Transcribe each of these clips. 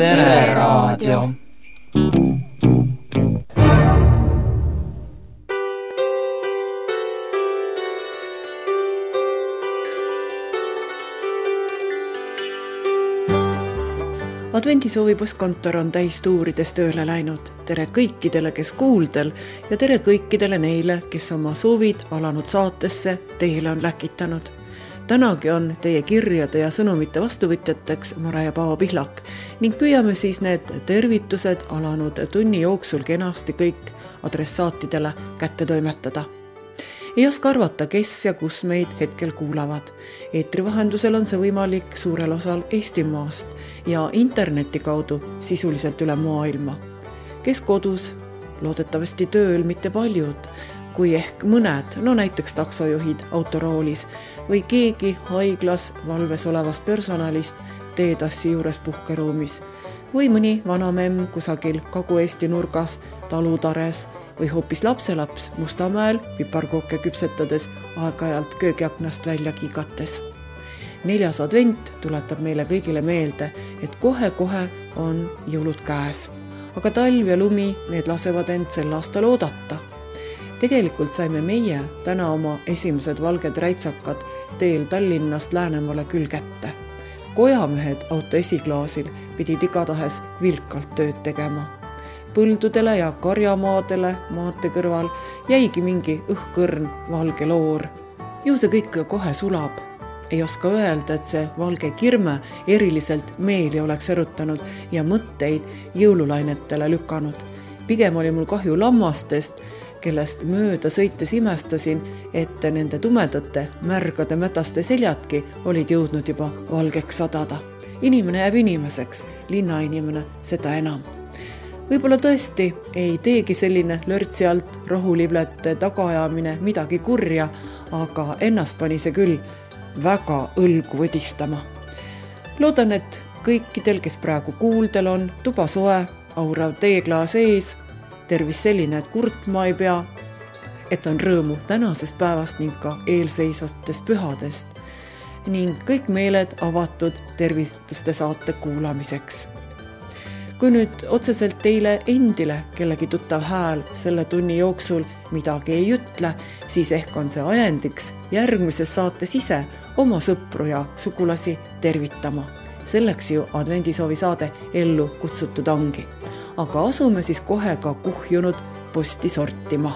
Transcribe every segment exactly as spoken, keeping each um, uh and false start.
Pereraadio. Adventisoovi postkontor on täis tuurides tööle läinud. Tere kõikidele, kes kuuldel ja tere kõikidele neile, kes oma soovid alanud saatesse teile on läkitanud. Tänagi on teie kirjade ja sõnumite vastuvõtjateks Mare ja Paavo Pihlak ning püüame siis need tervitused alanud tunni jooksul kenasti kõik adressaatidele kätte toimetada. Ei oska arvata, kes ja kus meid hetkel kuulavad. Eetri vahendusel on see võimalik suurel osal Eestimaast ja interneti kaudu sisuliselt üle maailma. Kes kodus, loodetavasti tööl mitte paljud, kui ehk mõned, no näiteks taksojuhid autoroolis või keegi haiglas valves olevast personalist teetassi juures puhkeruumis või mõni vanamemm kusagil Kagu-Eesti nurgas talutares või hoopis lapselaps Mustamäel piparkooke küpsetades aeg-ajalt köögiaknast välja kiigates. Neljas advent tuletab meile kõigile meelde, et kohe-kohe on jõulud käes. Aga talv ja lumi, need lasevad end sel aastal oodata. Tegelikult saime meie täna oma esimesed valged räitsakad teel Tallinnast Läänemaale küll kätte. Kojamehed auto esiklaasil pidid igatahes vilkalt tööd tegema. Põldudele ja karjamaadele maate kõrval jäigi mingi õhkõrn valge loor. Ju see kõik kohe sulab. Ei oska öelda, et see valge kirme eriliselt meeli oleks erutanud ja mõtteid jõululainetele lükanud. Pigem oli mul kahju lammastest, kellest mööda sõites imestasin, et nende tumedate, märgade mätaste seljadki olid jõudnud juba valgeks sadada. Inimene jääb inimeseks, linnainimene seda enam. Võib-olla tõesti ei teegi selline lörtsi alt rohuliblete tagaajamine midagi kurja, aga ennast pani see küll väga õlgu võdistama. Loodan, et kõikidel, kes praegu kuuldel on, tuba soe, aurav teeklaas ees, tervis selline, et kurtma ei pea, et on rõõmu tänasest päevast ning ka eelseisvatest pühadest ning kõik meeled avatud tervistuste saate kuulamiseks. Kui nüüd otseselt teile endile kellegi tuttav hääl selle tunni jooksul midagi ei ütle, siis ehk on see ajendiks järgmises saates ise oma sõpru ja sugulasi tervitama. Selleks ju adventisoovi saade ellu kutsutud ongi. Aga asume siis kohe ka kuhjunud posti sortima.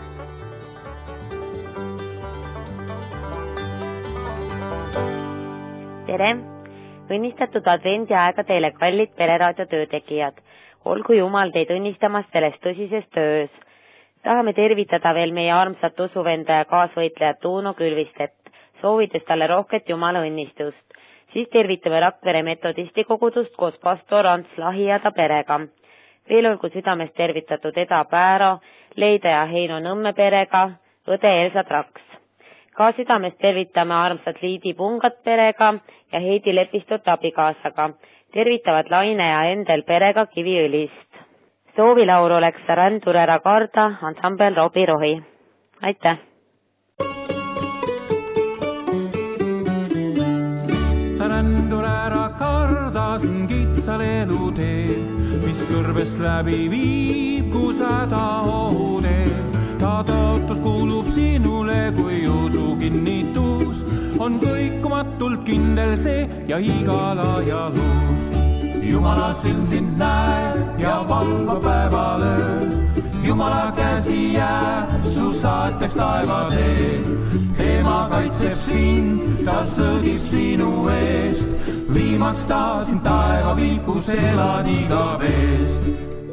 Tere! Õnnistatud advendi aega teile kallid Pereraadio töötegijad. Olgu Jumal teid õnnistamas selles tõsises töös. Tahame tervitada veel meie armsat usuvenda ja kaasvõitlejat Uno Külvistet, soovides talle rohket Jumala õnnistust. Siis tervitame Rakvere metodisti kogudust koos pastor Ants Lahiada perega. Veel olgu südamest tervitatud Eda Pääro, Leida ja Heino Nõmme perega, õde Elsa Traks. Ka südamest tervitame armsat Liidi Pungat perega ja Heidi Lepistot abikaasaga. Tervitavad Laine ja Endel perega Kiviõlist. Soovilaul oleks Rändur ära karda, ansambel Robi Rohi. Aitäh! Rändur ära karda siin kitsal elutee, mis kõrbest läbi viib, kus häda ohutee. Ta tõotus kuulub sinule, kui usu kinnitus on kõikumatult kindel see ja igal ajal uus. Jumala silm sind näeb ja valvab päevalööl. Jumala käsi jääb su saateks taevateel. Tema kaitseb sind, ta sõdib sinu eest. Viimaks ta sind taeva vilkus elad igavest.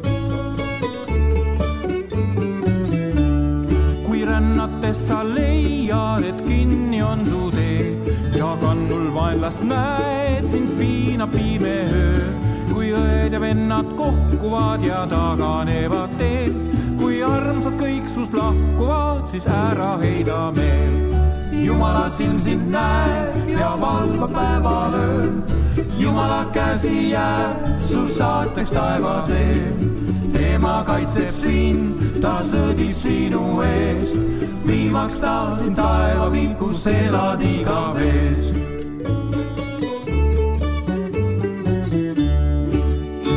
Rännates sa leiad, et kinni on su tee ja kannul vaenlast näed, sind piinab pime öö. Kui õed ja vennad kohkuvad ja taganevad teel, kui armsad kõik sust lahkuvad, siis ära heida meel. Jumala silm sind näeb ja valvab päevalööl. Jumala käsi jääb su saateks taevateel. Tema kaitseb sind, ta sõdib sinu eest. Viimaks ta sind taeva vilkus elad igavest.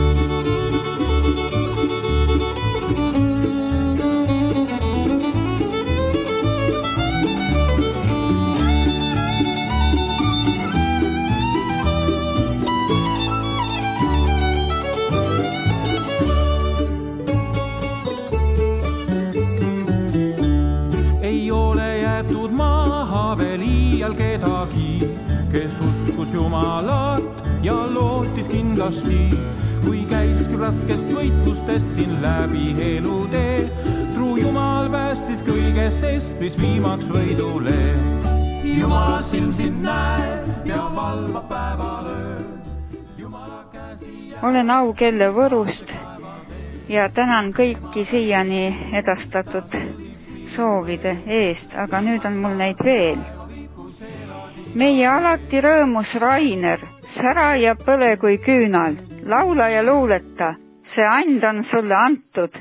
Jumalat ja lootis kindlasti, kui käis raskest võitlustest siin läbi elutee. Truu Jumal päästis kõigest sest, mis viimaks võidule. Jumala silm sind näeb ja valvab päevalöö. Jumala käsi jääb... Olen Aukelle Võrust ja tänan kõiki siiani edastatud soovide eest, aga nüüd on mul neid veel. Meie alati rõõmus Rainer, sära ja põle kui küünal, laula ja luuleta, see and on sulle antud.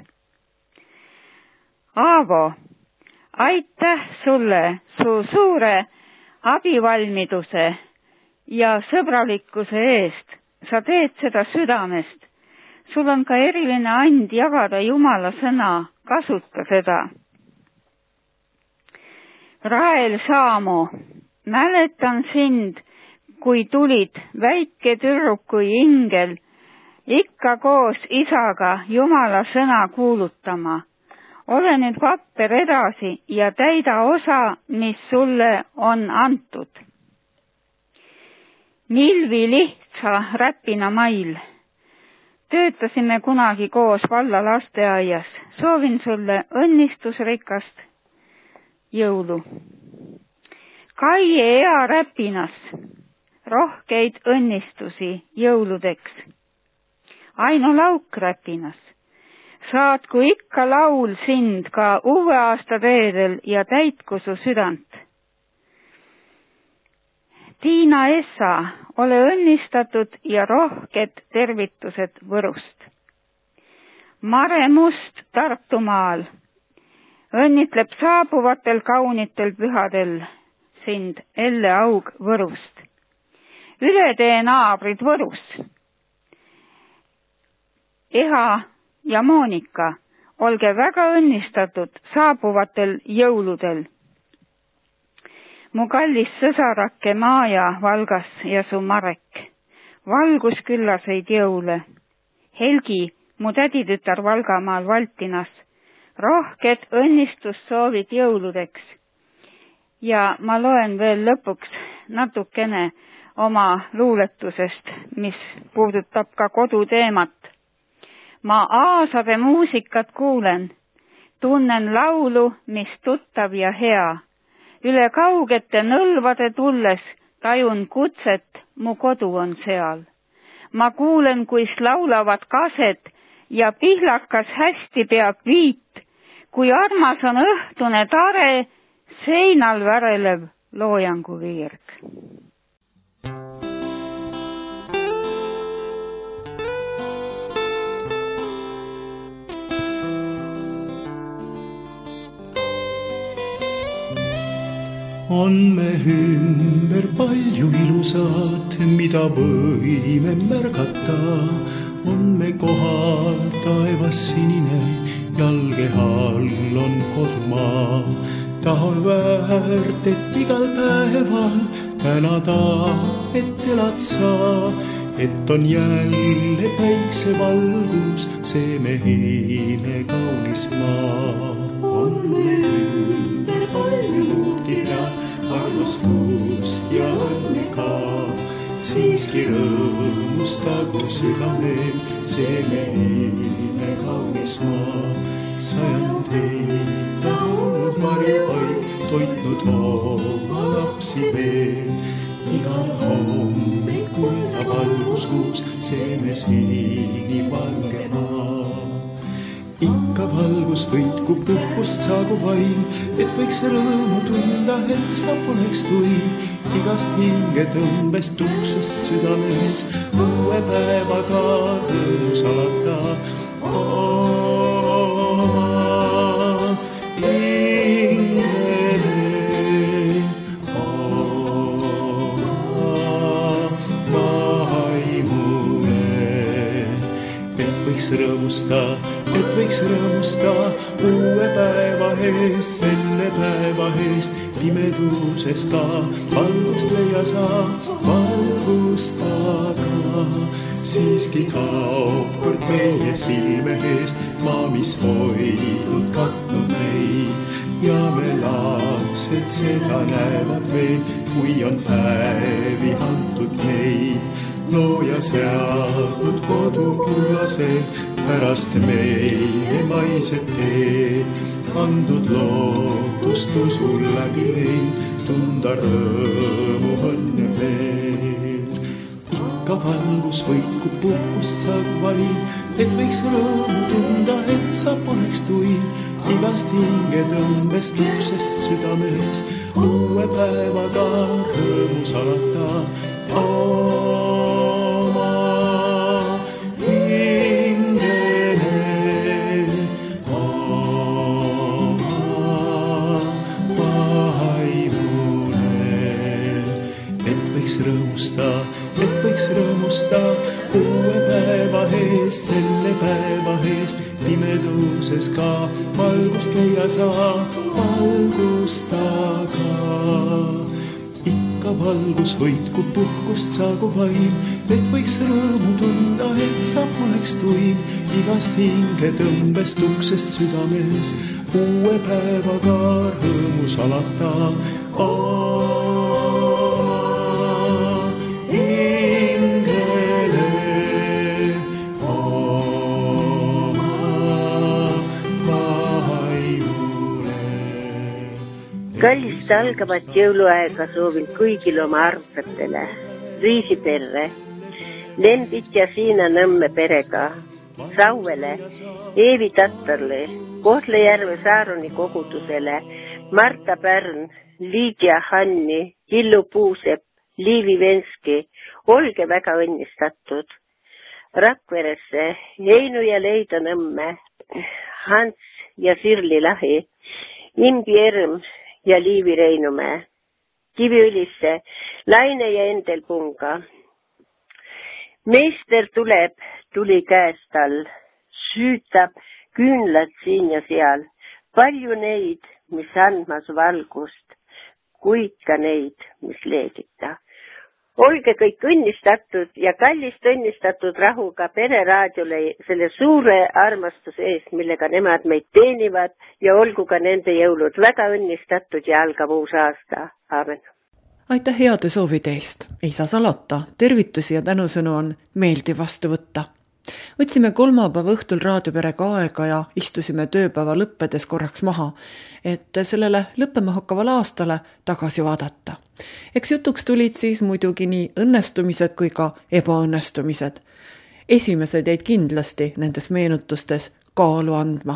Aavo, aitäh sulle su suure abivalmiduse ja sõbralikkuse eest. Sa teed seda südamest. Sul on ka eriline and jagada Jumala sõna, kasuta seda. Rael Saamo, mäletan sind, kui tulid väike tüdruk kui ingel, ikka koos isaga Jumala sõna kuulutama. Ole nüüd vapper edasi ja täida osa, mis sulle on antud. Milvi Lihtsa Räpina mail. Töötasime kunagi koos valla lasteaias. Soovin sulle õnnistusrikast jõulu. Kaie Ea Räpinas. Rohkeid õnnistusi jõuludeks. Aino Lauk Räpinas. Saatku ikka laul sind ka uue aasta teedel ja täitku su südant. Tiina Essa, ole õnnistatud ja rohked tervitused Võrust. Mare Must Tartumaal. Õnnitleb saabuvatel kaunitel pühadel sind Elle Aug Võrust. Ületee naabrid Võrus. Eha ja Monika, olge väga õnnistatud saabuvatel jõuludel. Mu kallis sõsarake Maaja Valgas ja su Marek, valgusküllaseid jõule. Helgi, mu täditütar Valgamaal Valtinas, rohked õnnistussoovid jõuludeks. Ja ma loen veel lõpuks natukene oma luuletusest, mis puudutab ka koduteemat. Ma aasade muusikat kuulen, tunnen laulu, mis tuttav ja hea. Üle kaugete nõlvade tulles tajun kutset, mu kodu on seal. Ma kuulen, kuis laulavad kased ja pihlakas hästi peab viit, kui armas on õhtune tare, seinal värelev loojangu viirg. On me ümber palju ilusat, mida võime märgata. On me kohal taevas sinine, jalge all on kodumaa. Tahan väärt, et igal päeval tänada, et elad sa, et on jälle päikse valgus, see mehine kaunis maa. On me ümber palju muutida, armastust ja õnne ka, siiski rõõmustagu südamel, see mehine kaunis maa. Sajandeid ta olnud marjapaid, toitnud oma lapsi veel, igal hommikul ta valguskuus, see me siini valge maa. Ikka valgus võitkub puhkust saagu vaim, et võiks rõõmu tunda, et sa poleks tuim. Igast hinge tõmbest tuksest südames, uue päevaga rõõmus alata. Oma hingele, oma vaimule, et võiks rõõmusta, et võiks rõõmusta uue päeva eest, selle päeva eest, pimeduses ka valgust leia saa, valgustaga. Siiski kaob kord meie silme eest maa, mis hoidnud katnud meid, ja me lapsed seda näevad veel, kui on päevi antud meid. looja seadnud kodu kullase, pärast meie maised teed, andnud lootust usul läbi leid, tunda rõõmu õnne veel. Ikka valgus võikub puhkust saab vaid, et võiks rõõmu tunda, et sa poleks tuim, igast hinge tõmbest luksest südames, uue päevaga rõõmu salata oma hingele, oma vaimule, et võiks rõõmusta, et võiks rõõmusta uue päeva eest, selle päeva eest, pimeduses ka valgust leia saa, valgustaga. Ikka valgus võitkub puhkust saagu vaim, et võiks rõõmu tunda, et sa poleks tuim, igast hinge tõmbest uksest südames, uue päevaga rõõmu salata oma hingele, oma vaimule. Kallist algavat jõuluaega soovin kõigil oma armsatele, Riisiperre, Lendit ja Siina Nõmme perega, Sauele, Eevi Tattarle, Kohtla-Järve Saaroni kogudusele, Marta Pärn, Liidia Hanni, Hillu Puusepp, Liivi Venski, olge väga õnnistatud. Rakveresse, Heinu ja Leida Nõmme, Hans ja Sirli Lahi, Imbi Erm ja Liivi Reinumäe, Kiviülisse, Laine ja Endel Punga. Meister tuleb, tuli käest all, süütab küünlad siin ja seal, palju neid, mis andmas valgust, kuid ka neid, mis leegita. Olge kõik õnnistatud ja kallist õnnistatud rahuga pereraadiole selle suure armastuse eest, millega nemad meid teenivad ja olgu ka nende jõulud väga õnnistatud ja algav uus aasta. Aamen. Aitäh heade soovide eest. Ei saa salata, tervitusi ja tänusõnu on meeldiv vastu võtta. Võtsime kolmapäeva õhtul raadioperega aega ja istusime tööpäeva lõppedes korraks maha, et sellele lõppema hakkavale aastale tagasi vaadata. Eks jutuks tulid siis muidugi nii õnnestumised kui ka ebaõnnestumised. Esimesed jäid kindlasti nendes meenutustes kaalu andma.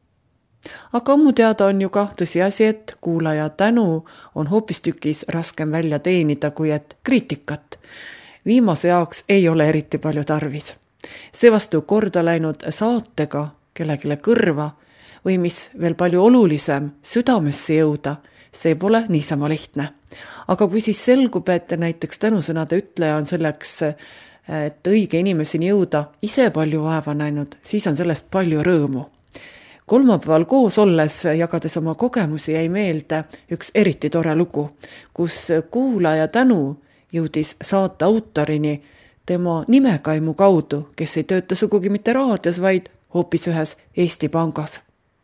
Aga ammu teada on ju ka tõsiasi, et kuulaja tänu on hoopistükis raskem välja teenida kui et kriitikat. Viimase jaoks ei ole eriti palju tarvis. Seevastu korda läinud saatega kellegile kõrva või mis veel palju olulisem südamesse jõuda, see pole niisama lihtne. Aga kui siis selgub, et näiteks tänusõnade ütleja on selleks, et õige inimeseni jõuda ise palju vaeva näinud, siis on sellest palju rõõmu. Kolmapäeval koos olles jagades oma kogemusi jäi meelde üks eriti tore lugu, kus kuulaja tänu jõudis saate autorini tema nimekaimu kaudu, kes ei tööta sugugi mitte raadios, vaid hoopis ühes Eesti Pangas.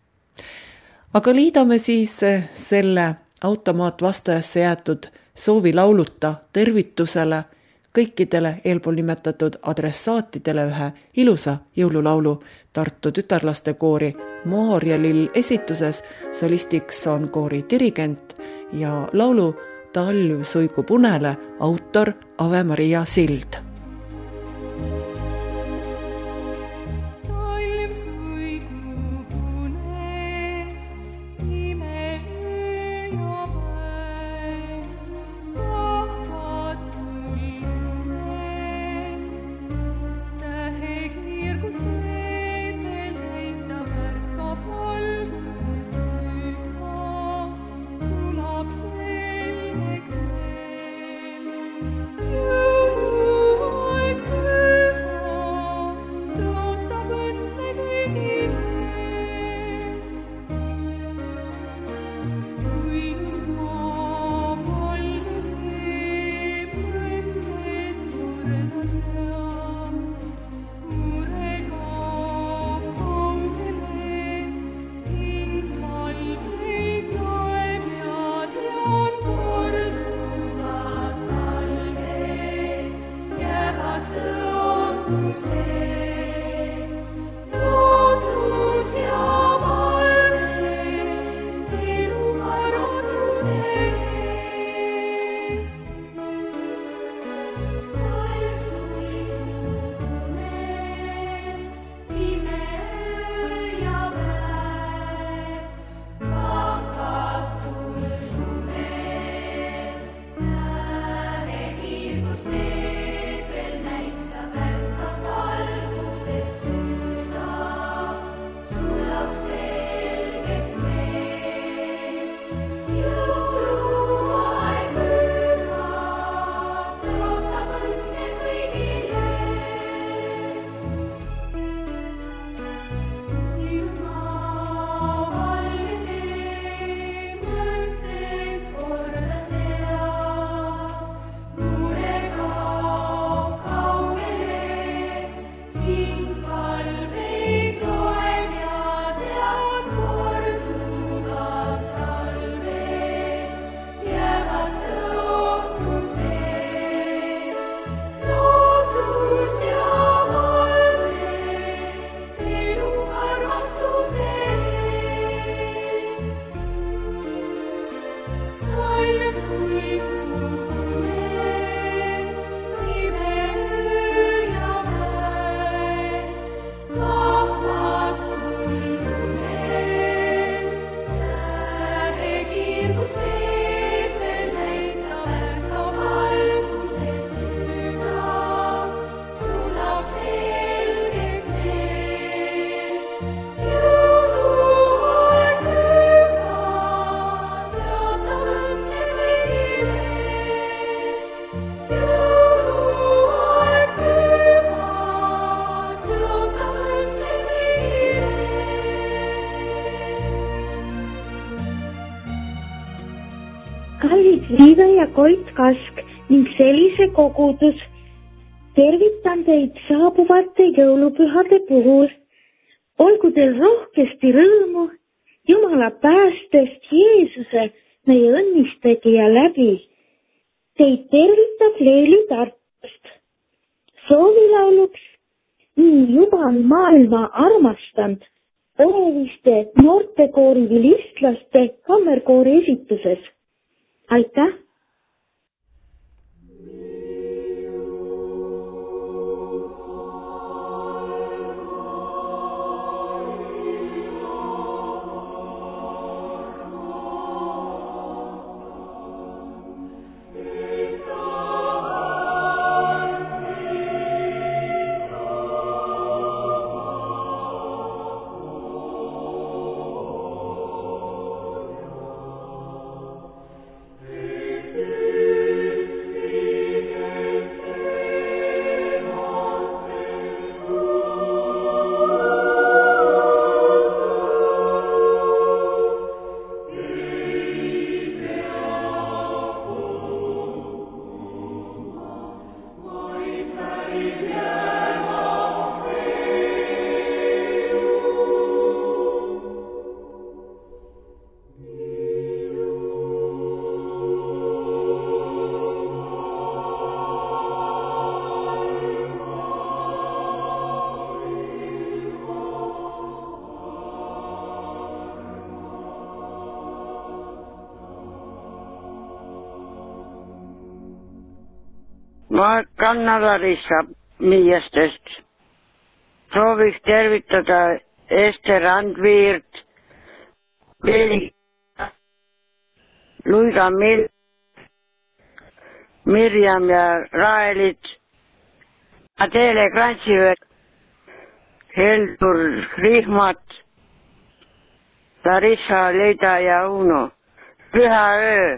Aga liidame siis selle automaatvastajasse jäetud soovi lauluta tervitusele kõikidele eelpool nimetatud adressaatidele ühe ilusa jõululaulu Tartu tütarlaste koori Maarja Lill esituses. Solistiks on koori dirigent ja laulu Talv suigu punele autor Ave Maria Sild. You Liive ja Koit Kask ning sellise kogudus. Tervitan teid saabuvate jõulupühade puhul. Olgu teil rohkesti rõõmu Jumala päästest Jeesuse, meie õnnistegija läbi. Teid tervitab Leeli Tartust. Soovilauluks nii juba maailma armastanud oleviste noortekoori vilistlaste kammerkoori esituses. Aitäh! Ma Kanna-Larissa Miiastest sooviks tervitada Ester Andviirt, Luida Mil-, Mirjam ja Raelit, Adele Krantsivet, Heldur Rihmat, Larissa Leida ja Uno. Püha öö!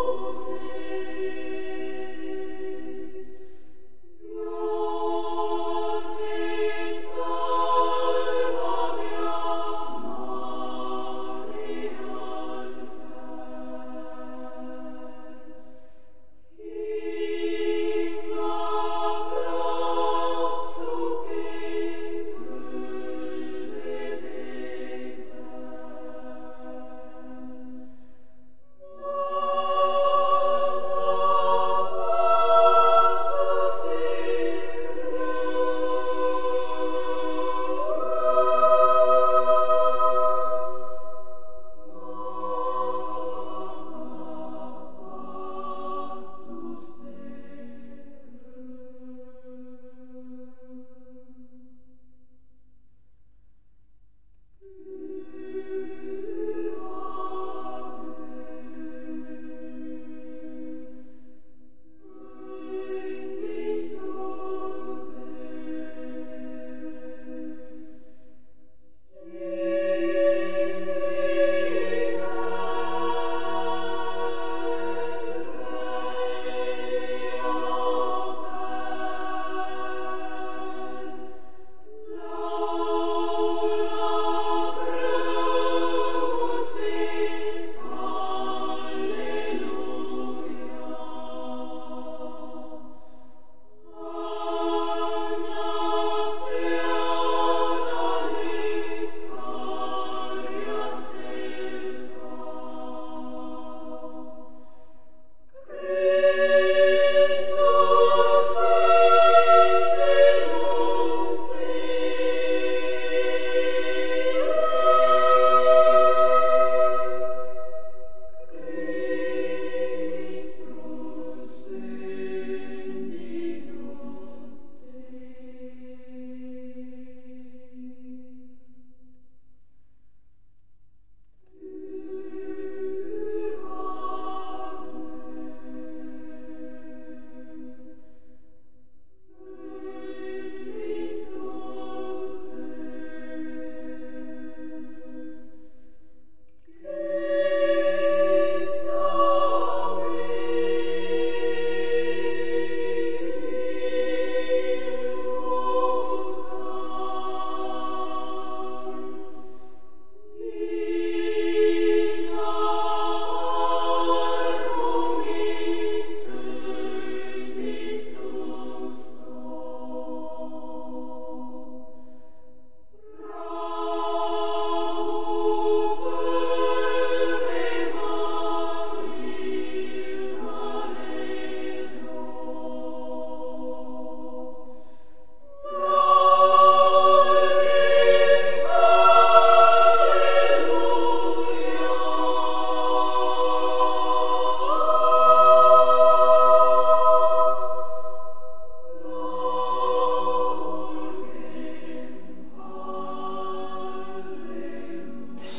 Oh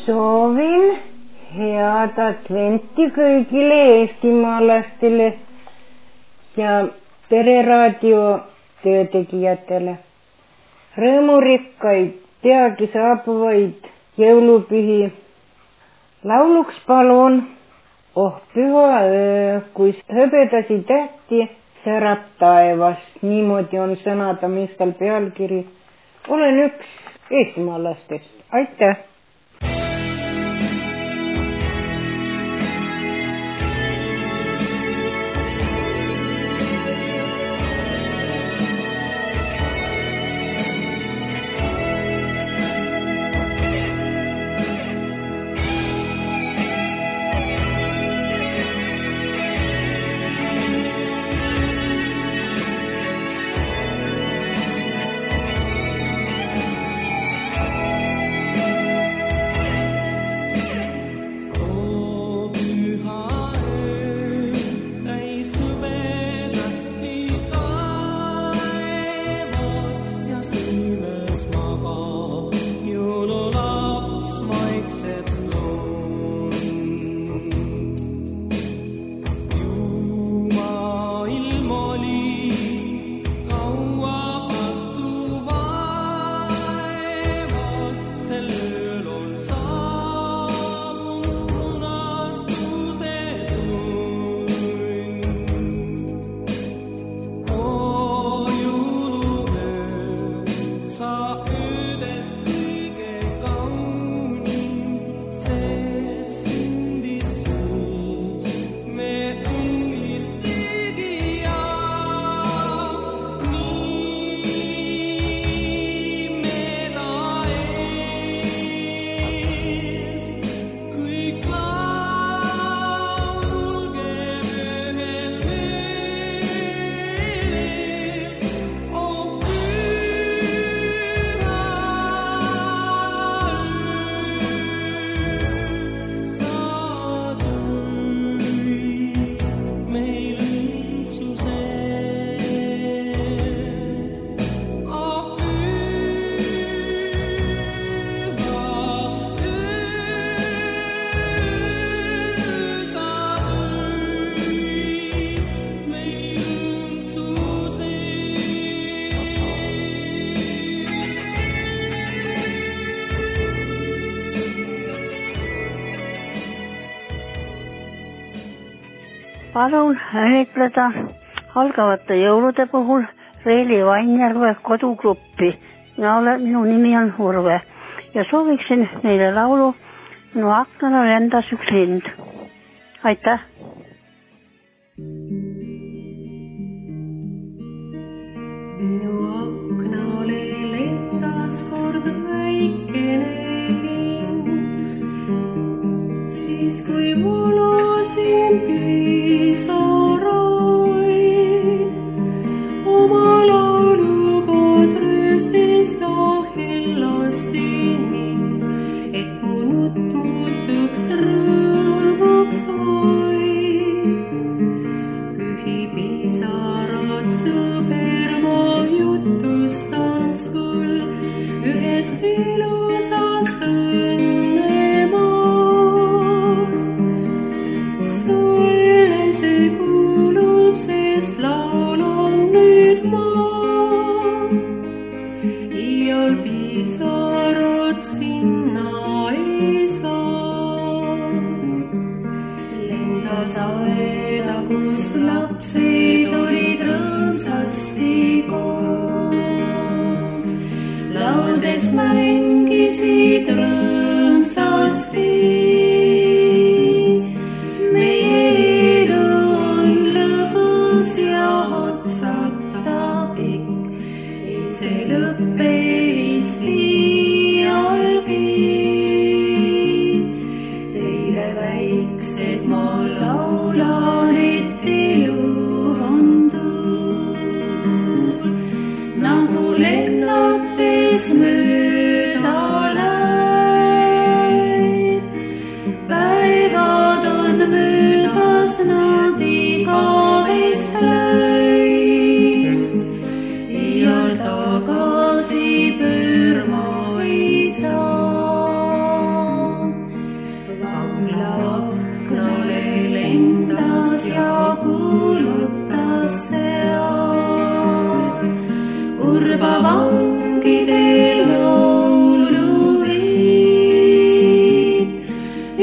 soovin head adventi kõigile eestimaalastele ja Pereraadio töötegijatele. Rõõmurikkaid, peagi saabuvaid jõulupühi. Lauluks palun Oh püha öö, kus höbedasi tähti särab taevas. Niimoodi on sõnadamistel pealkiri. Olen üks eestimaalastest. Aitäh! Palun õnnitleda algavate jõulude puhul Reili Vainjärve kodugruppi. Mina olen, minu nimi on Urve ja sooviksin neile laulu Minu aknale lendas üks lind. Aitäh! Minu aknale lendas kord väikene lind, siis kui volasin pisaraid, oma lauluga trööstis ta hellasti mind, et mu nutt muutuks rõõmuks vaid.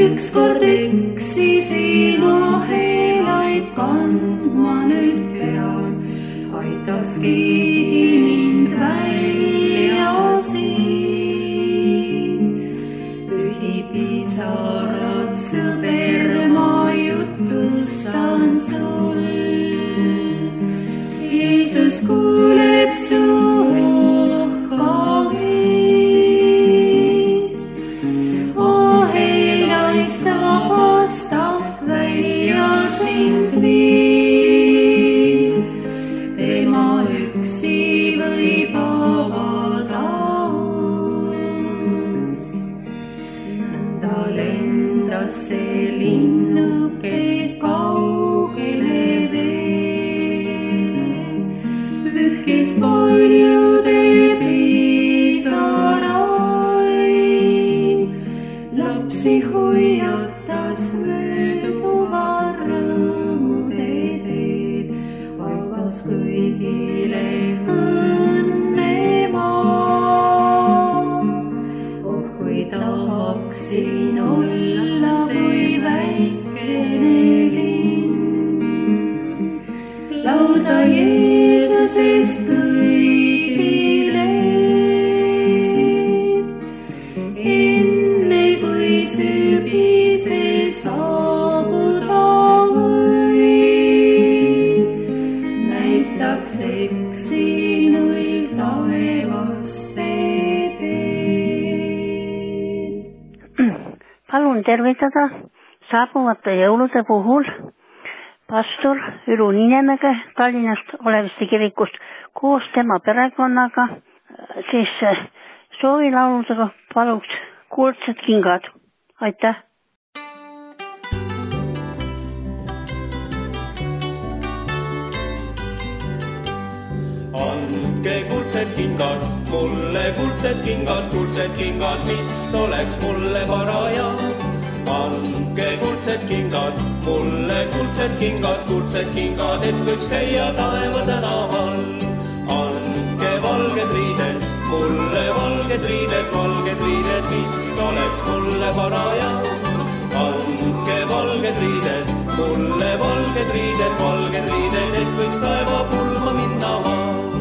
ükskord eksisin, ahelaid kandma nüüd pean. Aitas keegi mind välja siin. Pühi pisarad, sõber, ma jutustan sul. Jeesus kuuleb su ohkamist. Ahelaist vabastab välja sind viib. Tema üksi võib avada ust. Nõnda lendas see linnuke kaugele veel. Vühkis paljude pisaraid. Lapsi hoiatas mööduva rõõmude teed. Aitas kõigile õnnema. Oh, kui tahaksin olla see väikene linn. Lauda Jeesusest kõigile. Enne kui sügise saabuda võib, näitaks eksinuil taevasse teed. Palun tervitada saabuvate jõulude puhul pastor Ülu Niinemäge Tallinnast Oleviste kirikust koos tema perekonnaga, siis soovilauludega paluks Kuldsed kingad. Aitäh! Andke kuldsed kingad, mulle kuldsed kingad, kuldsed kingad, mis oleks mulle paraja. Andke kuldsed kingad, mulle kuldsed kingad, kuldsed kingad, et võiks käia taeva tänaval. Andke valged riided, mulle valged riided, valged riided, mis oleks mulle paraja. Andke valged riided, mulle valged riided, valged riided, et võiks taeva pulma minna maa.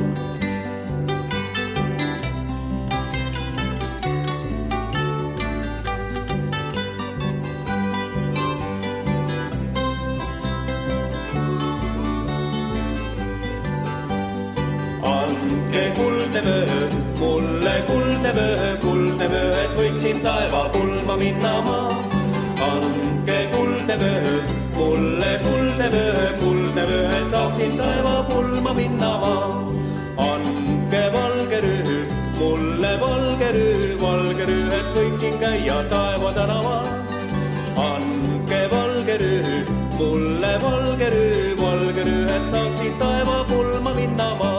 Andke kuldne vöö, mulle kuldne vöö, kuldne vöö, et võiksin taeva pulma minna maa. Andke kuldne vöö, mulle kuldne vöö, kuldne vöö, et saaksin taeva pulma minna maa. Andke valge rüü, mulle valge rüü, valge rüü, et võiksin käia taeva tänaval. Andke valge rüü, mulle valge rüü, valge rüü, et saaksin taeva pulma minna maa.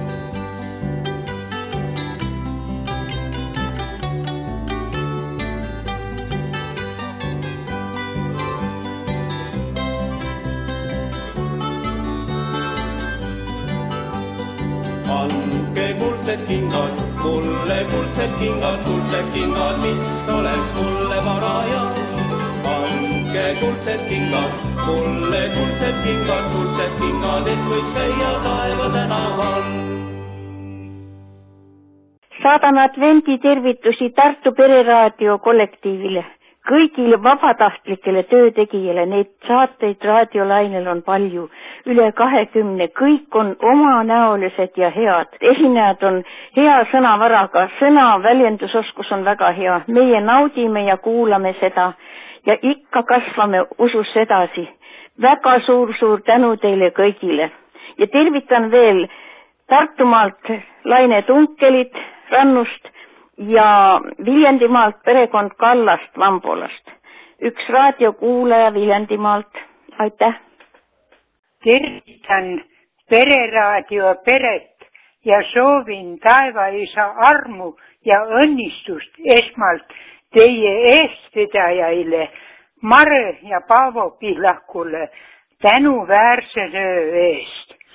Andke kuldsed kingad, mulle kuldsed kingad, kuldsed kingad, mis oleks mulle paraja. Andke kuldsed kingad, mulle kuldsed kingad, kuldsed kingad, et võiks käia taeva tänaval. Saadan advendi tervitusi Tartu Pereraadio kollektiivile, kõigile vabatahtlikele töötegijale. Neid saateid raadiolainel on palju, üle kahekümne, kõik on omanäolised ja head. Esinejad on hea sõnavaraga, sõna väljendusoskus on väga hea. Meie naudime ja kuulame seda ja ikka kasvame usus edasi. Väga suur-suur tänu teile kõigile. Ja tervitan veel Tartumaalt Laine Tunkelit Rannust ja Viljandimaalt perekond Kallast Vambolast. Üks raadiokuulaja Viljandimaalt. Aitäh! Tervitan Pereraadio peret ja soovin taevaisa armu ja õnnistust esmalt teie eestvedajaile Mare ja Paavo Pihlakule tänuväärse töö eest.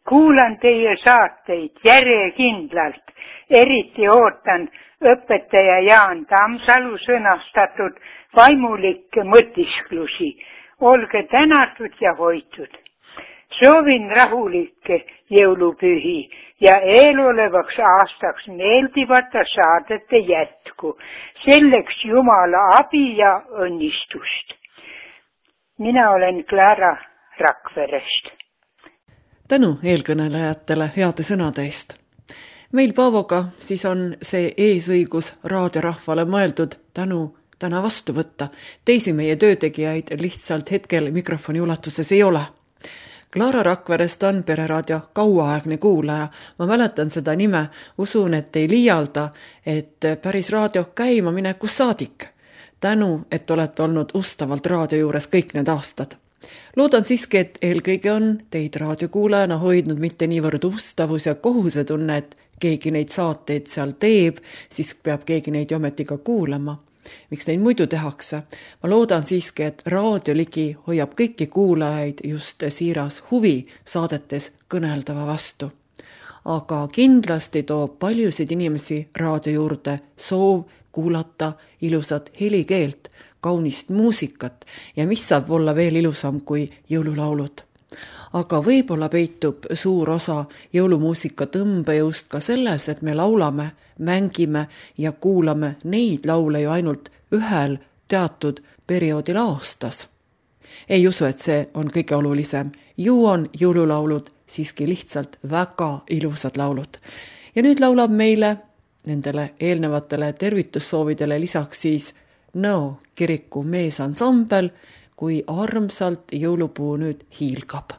kuulan teie saateid järjekindlalt, eriti ootan õpetaja Jaan Tammsalu sõnastatud vaimulikke mõtisklusi. Olge tänatud ja hoitud. Soovin rahulikke jõulupühi ja eelolevaks aastaks meeldivate saadete jätku. Selleks Jumala abi ja õnnistust. Mina olen Clara Rakverest. Tänu eelkõnelejatele heade sõnade eest. Meil Paavoga siis on see eesõigus raadiorahvale mõeldud tänu täna vastu võtta. Teisi meie töötegijaid lihtsalt hetkel mikrofoni ulatuses ei ole. Clara Rakverest on Pereraadio kauaaegne kuulaja. Ma mäletan seda nime, usun, et ei liialda, et päris raadio käima minekus saadik. Tänu, et olete olnud ustavalt raadio juures kõik need aastad. Loodan siiski, et eelkõige on teid raadiokuulajana hoidnud mitte niivõrd ustavus ja kohusetunne, et keegi neid saateid seal teeb, siis peab keegi neid ometi ka kuulama. Miks neid muidu tehakse? Ma loodan siiski, et raadioligi hoiab kõiki kuulajaid just siiras huvi saadetes kõneldava vastu. Aga kindlasti toob paljusid inimesi raadio juurde soov kuulata ilusat helikeelt, kaunist muusikat ja mis saab olla veel ilusam kui jõululaulud. Aga võib-olla peitub suur osa jõulumuusika tõmbejõust ka selles, et me laulame, mängime ja kuulame neid laule ju ainult ühel teatud perioodil aastas. Ei usu, et see on kõige olulisem. Ju on jõululaulud siiski lihtsalt väga ilusad laulud. Ja nüüd laulab meile nendele eelnevatele tervitussoovidele lisaks siis Nõo kiriku meesansambel, kui armsalt jõulupuu nüüd hiilgab.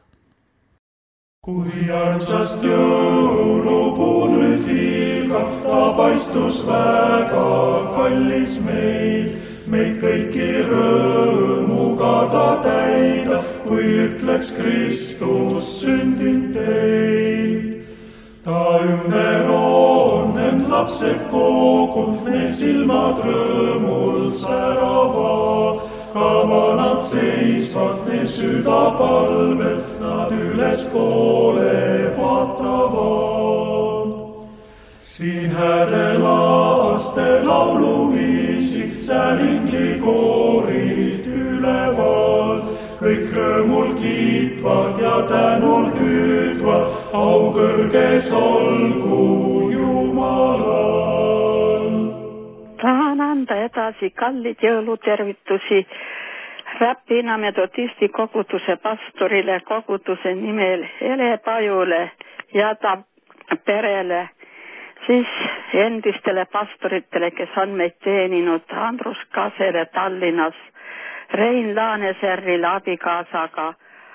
Kui armsast jõulupuu nüüd hiilgab, ta paistus väga kallis meil. Meid kõiki rõõmuga ta täida, kui ütleks Kristus sündin teil. Ta ümber on end lapsed kogu, need silmad rõõmul säravad. Kava nad seisvad, need süda palvel, nad üles poole vaatavad. Siin hääde laste lauluviisid, seal inglikoorid üleval. Kõik rõõmul kiitvad ja tänul hüüdvad, au kõrges olgu Jumalal. Tahan anda edasi kallid jõulutervitusi Räpina metodisti koguduse pastorile koguduse nimel Ele Pajule ja ta perele, siis endistele pastoritele, kes on meid teeninud, Andrus Kasele Tallinnas, Rein Laaneserrile abikaasaga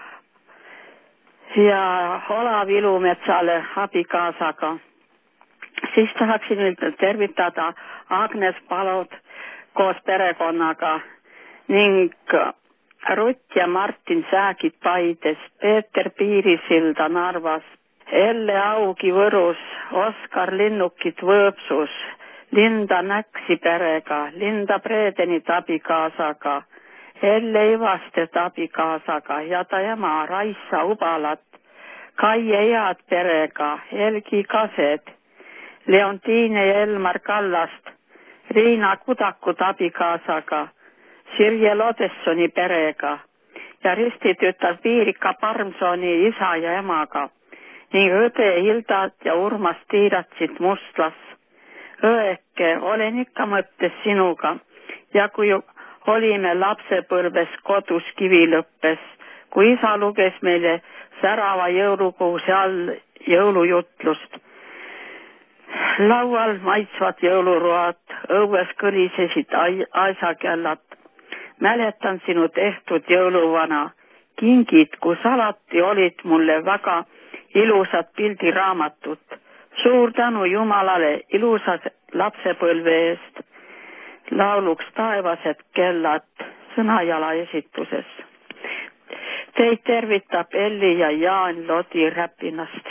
ja Olav Ilumetsale abikaasaga. Siis tahaksin tervitada Agnes Palod koos perekonnaga ning Rutt ja Martin Säägid Paides, Peeter Piirisilda Narvas, Elle Augi Võrus, Oskar Linnukit Võõpsus, Linda Näksi perega, Linda Predenit abikaasaga, Elle Ivastet abikaasaga ja ta ema Raissa Ubalat, Kaie Ead perega, Helgi Kaset, Leontiine ja Elmar Kallast, Riina Kudakut abikaasaga, Sirje Lodessoni perega ja ristitutar Piirika Parmsoni isa ja emaga ning õde Hildat ja Urmas Tiiratsit Mustlas. Õeke, olen ikka mõttes sinuga ja kui olime lapsepõlves kodus Kivilõppes, kui isa luges meile särava jõulukuuse all jõulujutlust. Laual maitsvad jõuluroad, õues kõlisesid aisakellad. Mäletan sinu tehtud jõuluvana, kingid, kus alati olid mulle väga ilusad pildiraamatut. Suur tänu Jumalale ilusas lapsepõlve eest. Lauluks taevased kellad sõnajala esituses. Teid tervitab Elli ja Jaan Lodi Räpinast.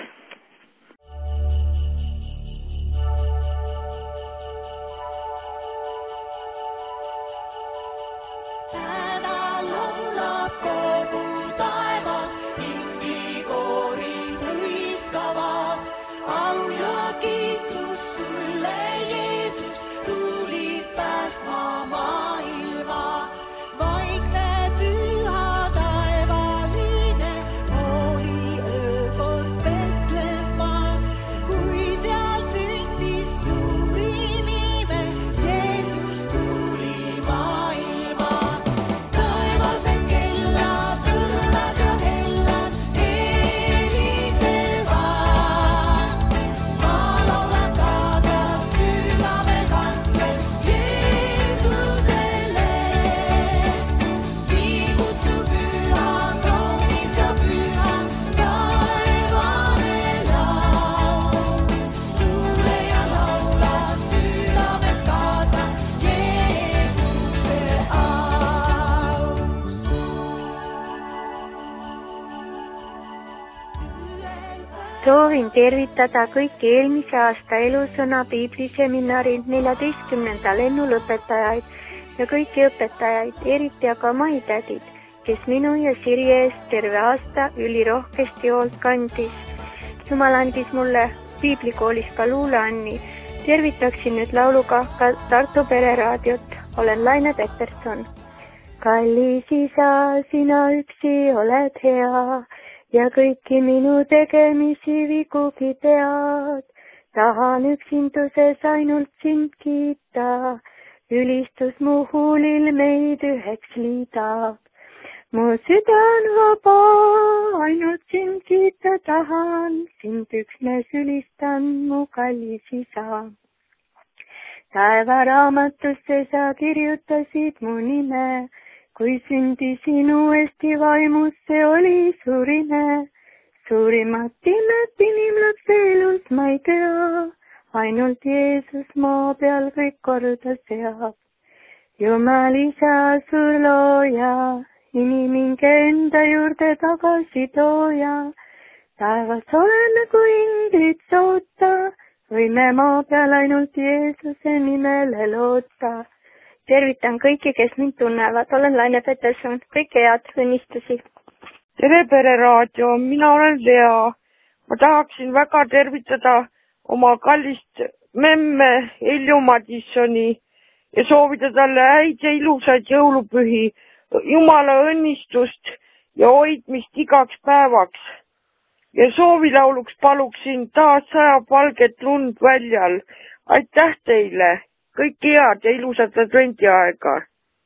Kogu taevas, ingikoorid hõis soovin tervitada kõiki eelmise aasta elusõna piibliseminari neljateistkümnenda lennu lõpetajaid ja kõiki õpetajaid, eriti aga maitädid, kes minu ja Siri eest terve aasta ülirohkesti hoolt kandis. Jumal andis mulle piiblikoolis ka luuleanni. Tervitaksin nüüd lauluga ka Tartu Pereraadiot. Olen Laine Peterson. Kallis isa, sina üksi oled hea ja kõiki minu tegemisi vigugi tead. Tahan üksinduses ainult sind kiita, ülistus mu huulil meid üheks liidab. Mu süda on vaba, ainult sind kiita tahan, sind üksnes ülistan, mu kallis isa. Taevaraamatusse sa kirjutasid mu nime, kui sündisin uuesti vaimus, see oli suurine. Suurimat imet inimlapse elus ma ei tea, ainult Jeesus maa peal kõik korda seab. Jumal isa suur looja, iniminge enda juurde tagasi tooja. Taevas olen nagu ingrid soota, võime maa peal ainult Jeesuse nimele loota. Tervitan kõiki, kes mind tunnevad. Olen Laine Peterson. Kõike head õnnistusi. Tere Pereraadio, mina olen Lea. Ma tahaksin väga tervitada oma kallist memme Elju Madissoni ja soovida talle häid ja ilusaid jõulupühi, Jumala õnnistust ja hoidmist igaks päevaks. Ja soovilauluks paluksin taas sajab valget lund väljal. Aitäh teile, kõike head ja ilusat adventiaega.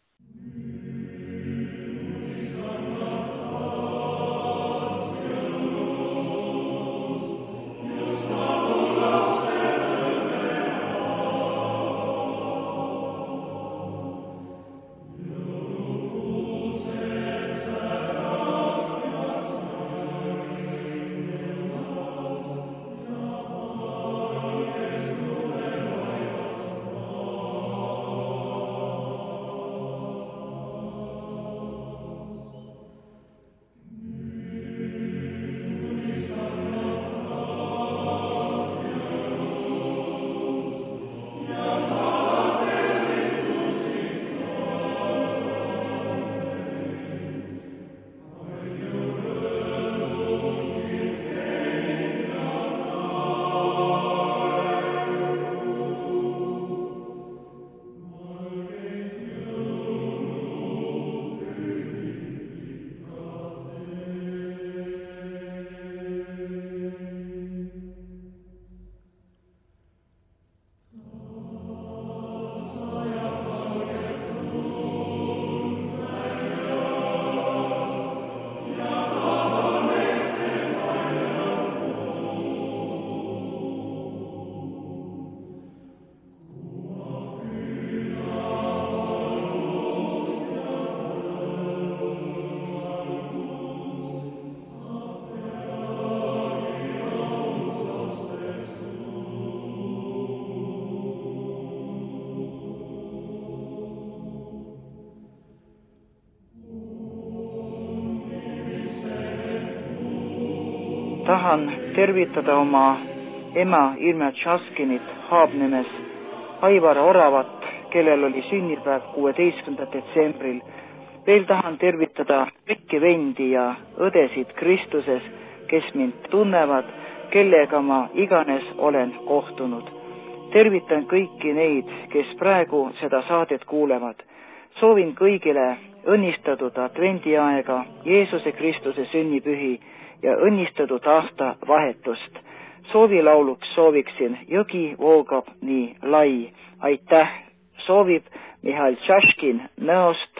Tahan tervitada oma ema Irma Tšaskinit Haabnemes, Aivar Oravat, kellel oli sünnipäev kuueteistkümnendal detsembril. Veel tahan tervitada kõiki vendi ja õdesid Kristuses, kes mind tunnevad, kellega ma iganes olen kohtunud. Tervitan kõiki neid, kes praegu seda saadet kuulevad. Soovin kõigile õnnistatud adventiaega, Jeesuse Kristuse sünnipühi ja õnnistatud aasta vahetust. Soovilauluks sooviksin Jõgi voogab nii lai. Aitäh, soovib Mihhail Tšaškin Nõost.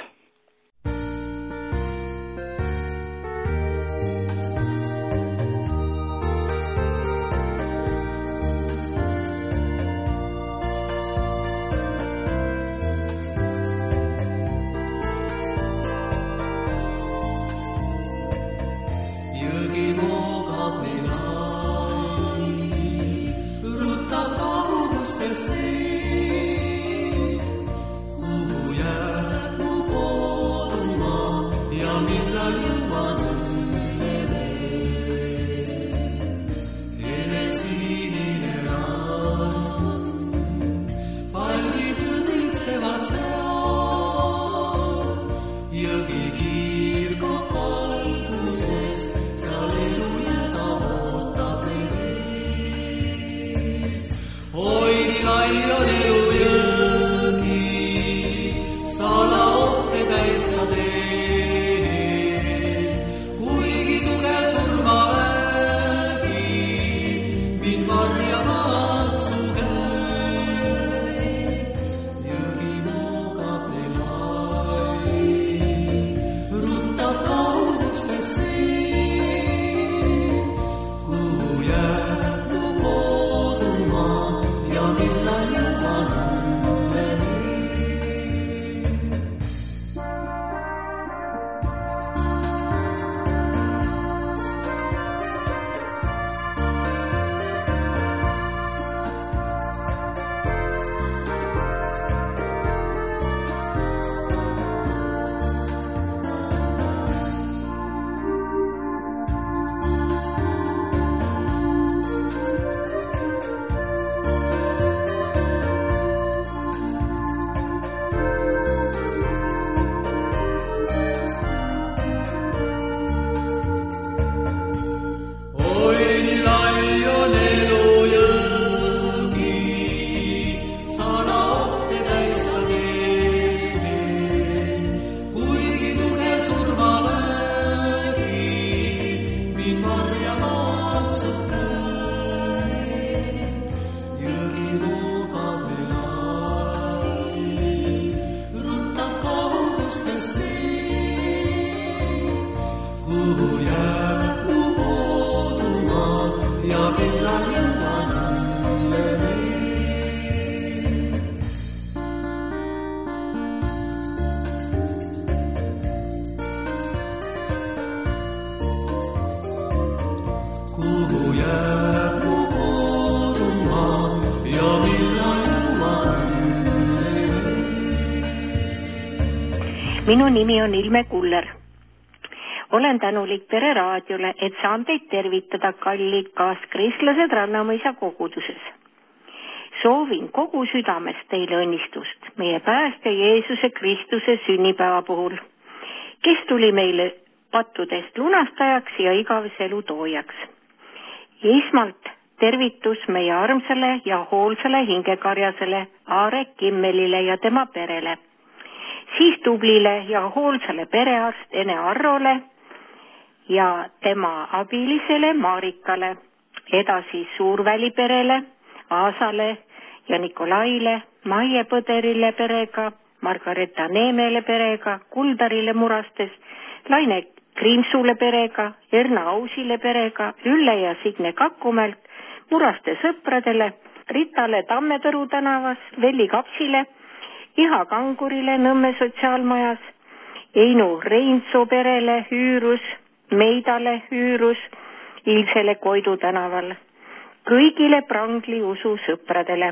Minu nimi on Ilme Kuller. Olen tänulik Pere raadiole, et saan teid tervitada, kallid kaaskristlased Rannamõisa koguduses. Soovin kogu südamest teile õnnistust meie päästja Jeesuse Kristuse sünnipäeva puhul, kes tuli meile pattudest lunastajaks ja igavese elu toojaks. Esmalt tervitus meie armsale ja hoolsale hingekarjasele Aare Kimmelile ja tema perele. Siis tublile ja hoolsale perearst Ene Arrole ja tema abilisele Marikale. Edasi Suurväli perele, Aasale ja Nikolaile, Maie Põderile perega, Margareta Neemele perega, Kuldarile Murastes, Laine Kriimsule perega, Erna Ausile perega, Ülle ja Signe Kakkumelt, Muraste sõpradele, Ritale Tammepõru tänavas, Velli Kapsile, Iha Kangurile Nõmme sotsiaalmajas, Einu Reinsoo perele Üürus, Meidale Üürus, Ilsele Koidu tänaval, kõigile Prangli usu sõpradele.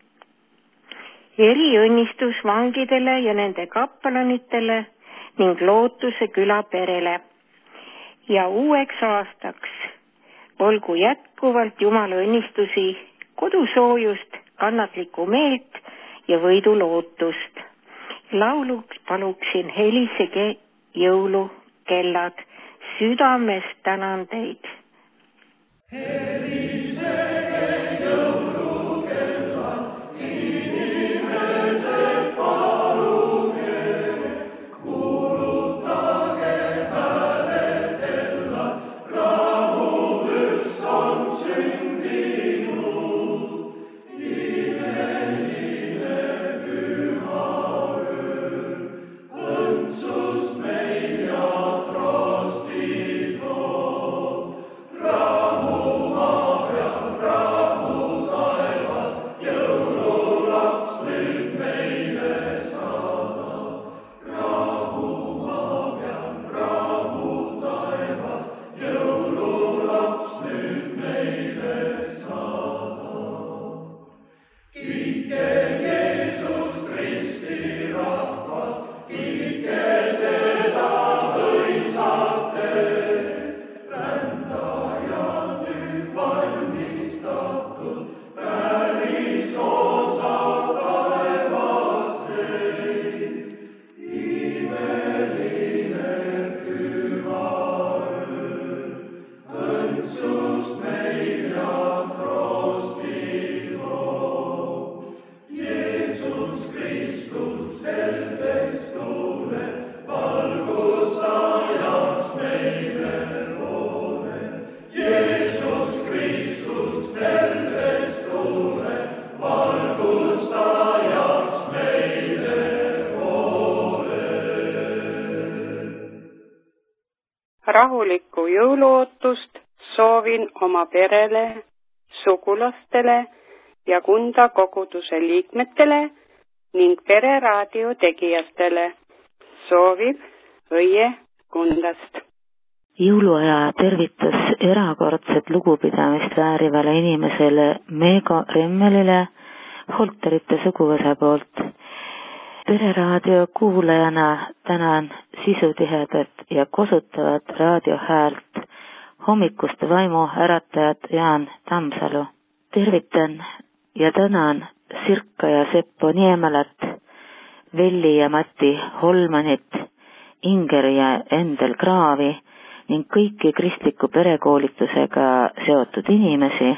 Eriõnnistus vangidele ja nende kaplanitele ning Lootuse küla perele. Ja uueks aastaks olgu jätkuvalt Jumala õnnistusi, kodusoojust, kannatlikku meelt ja võidu lootust. Lauluks paluksin helisege jõulukellad. Südamest tänan teid. Helisege jõulukellad, inimesed paluge, kuulutage hääletella, rahuvüst on sündinud, imeline püha öö, õndsust meil ja rahulikku jõuluootust soovin oma perele, sugulastele ja Kunda koguduse liikmetele ning Pere raadio tegijatele. Soovib Õie Kundast. Jõuluaja tervitus erakordset lugupidamist väärivale inimesele Meego Remmelile Holterite suguvõsa poolt. Pere raadio kuulajana tänan sisutihedat ja kosutavat raadiohäält hommikuste vaimu äratajat Jaan Tammsalu. Tervitan ja tänan Sirka ja Seppo Niemelat, Velli ja Mati Holmanit, Inger ja Endel Kraavi ning kõiki kristliku perekoolitusega seotud inimesi.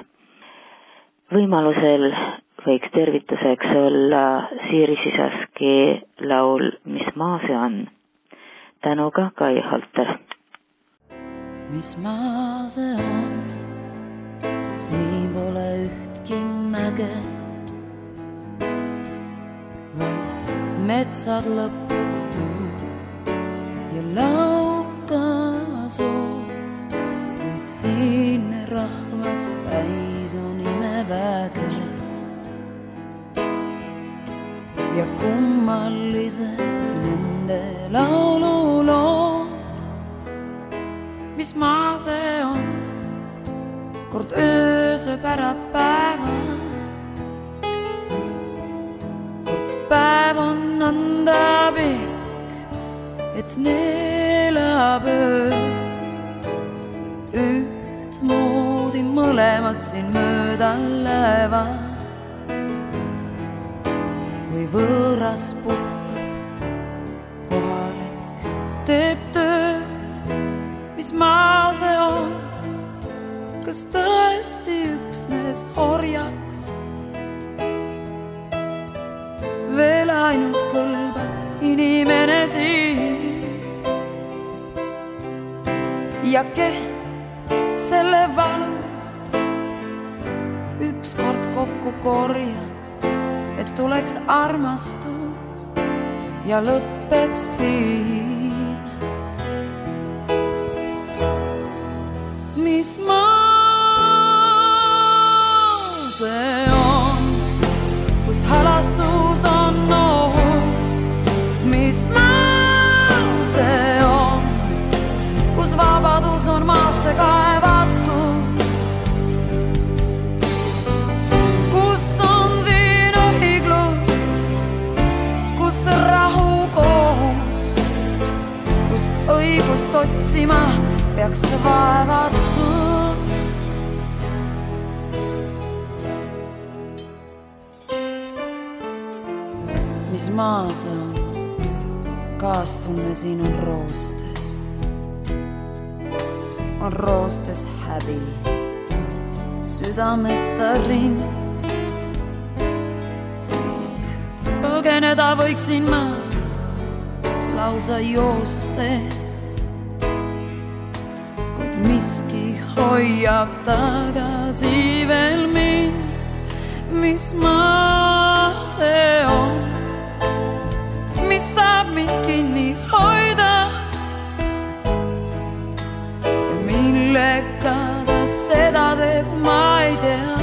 Võimalusel võiks tervituseks olla Siiri Sisaski laul Mis maa see on. Tänuga Kai Holter. Mis maa see on, siin pole ühtki mäge, vaid metsad lõputud ja laukasood, kuid siin rahvast täis on imeväge ja kummalised nende laululood. Mis maa see on, kord öösööb ära päeva, kord päev on nõnda pikk, et neelab öö. Ühtmoodi mõlemad siin mööda lähevad, kui võõras puhkab, kohalik teeb tööd, mis maa see on, kas tõesti üksnes orjaks. Veel ainult kõlbab inimene siin ja kes selle valu ükskord kokku korjaks, et tuleks armastus ja lõppeks piin. Mis maa see on, kus halastus on ohus? Mis maa see on, kus vabadus on maasse kaevatud? Kus on siin õiglus, kus rahu kohus, kust õigust otsima peaks vaevatud? Mis maa see on, kaastunne siin on roostes, on roostes häbi, südameta rind. Siit põgeneda võiksin ma lausa joostes, kuid miski hoiab tagasi veel mind. Mis maa see on, mis saab mind kinni hoida? Millega ta seda teeb, ma ei tea.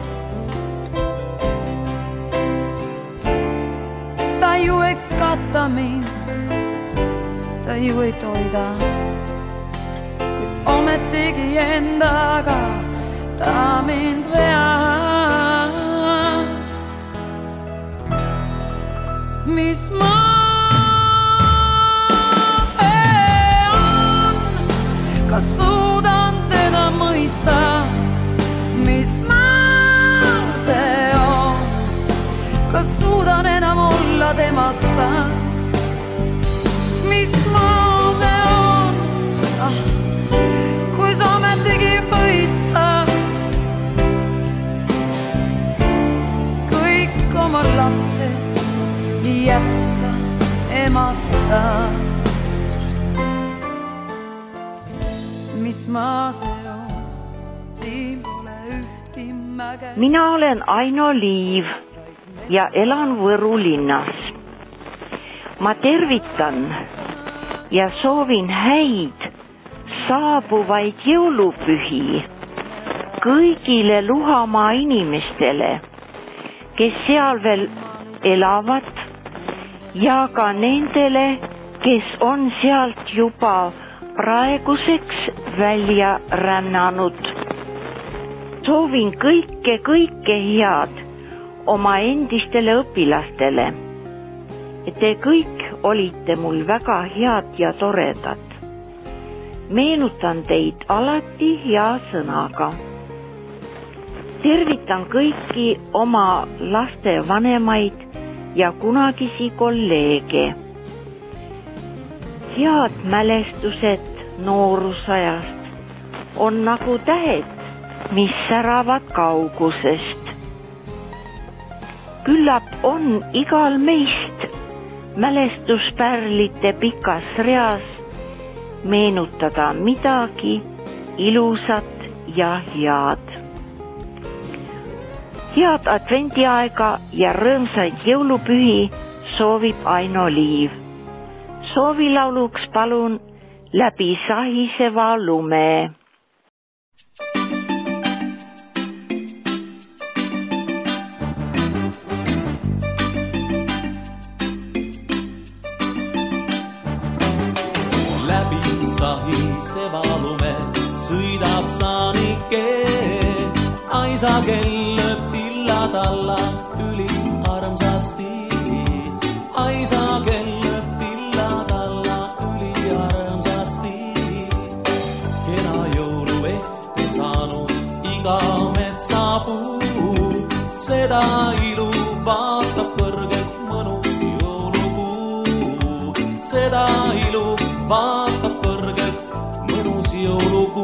Ta ju ei kata mind, ta ju ei toida, kuid ometigi endaga ta mind veab. Mis maa see on, kas suudan teda mõista? Mis maa see on, kas suudan enam olla temata? Mis maa see on, ah, kui sa ometigi mõista kõik oma lapsed jätta emata? Mis maa see on, siin pole ühtki mäge. Mina olen Aino Liiv ja elan Võru linnas. Ma tervitan ja soovin häid saabuvaid jõulupühi kõigile Luhamaa inimestele, kes seal veel elavad, ja ka nendele, kes on sealt juba praeguseks välja rännanud. Soovin kõike, kõike head oma endistele õpilastele. Te kõik olite mul väga head ja toredad. Meenutan teid alati hea sõnaga. Tervitan kõiki oma laste vanemaid ja kunagisi kolleege. Head mälestused noorusajast on nagu tähed, mis säravad kaugusest. Küllap on igal meist mälestuspärlite pikas reas meenutada midagi ilusat ja head. Head adventiaega ja rõõmsaid jõulupühi soovib Aino Liiv. Soovilauluks palun Läbi sahiseva lume. Läbi sahiseva lume sõidab saanike, Aisa kellööb tilla-talla üli armsasti. Aisa kellööb tilla-talla seda ilu vaatab kõrgelt mõnus jõulukuu. Seda ilu vaatab kõrgelt mõnus jõulukuu.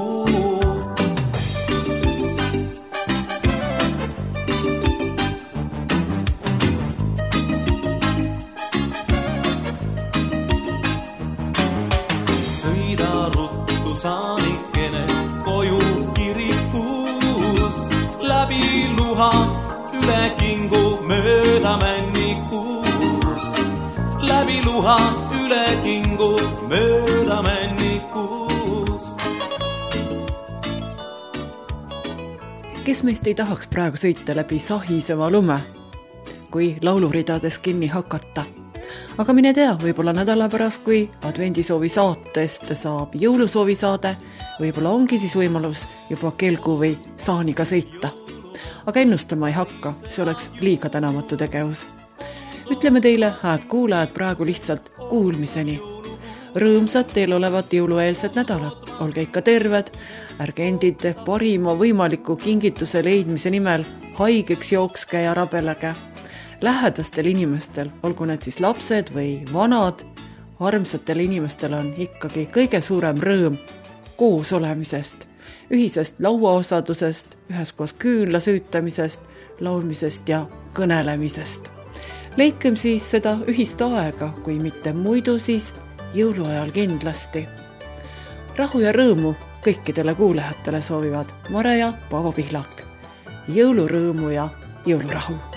Sõida ruttu saanikene koju kirikust, läbi luha üle kingu mööda männikust. Läbi luha üle kingu mööda männikust. Kes meist ei tahaks praegu sõita läbi sahiseva lume, kui lauluridades kinni hakata? Aga mine tea, võib-olla nädala pärast, kui advendisoovi saatest saab jõulusoovi saade, võib-olla ongi siis võimalus juba kelgu või saaniga sõita. Aga ennustama ei hakka, see oleks liiga tänamatu tegevus. Ütleme teile, hääd kuulajad, praegu lihtsalt kuulmiseni. Rõõmsad teil olevat jõulueelset nädalat, olge ikka terved, ärge endid parima võimaliku kingituse leidmise nimel haigeks jookske ja rabelege. Lähedastel inimestel, olgu need siis lapsed või vanad, armsatel inimestel on ikkagi kõige suurem rõõm koos olemisest, ühisest lauaosadusest, üheskoos küünla süütamisest, laulmisest ja kõnelemisest. Leikem siis seda ühist aega, kui mitte muidu, siis jõuluajal kindlasti. Rahu ja rõõmu kõikidele kuulajatele soovivad Mare ja Paavo Pihlak. Jõulurõõmu ja jõulurahu!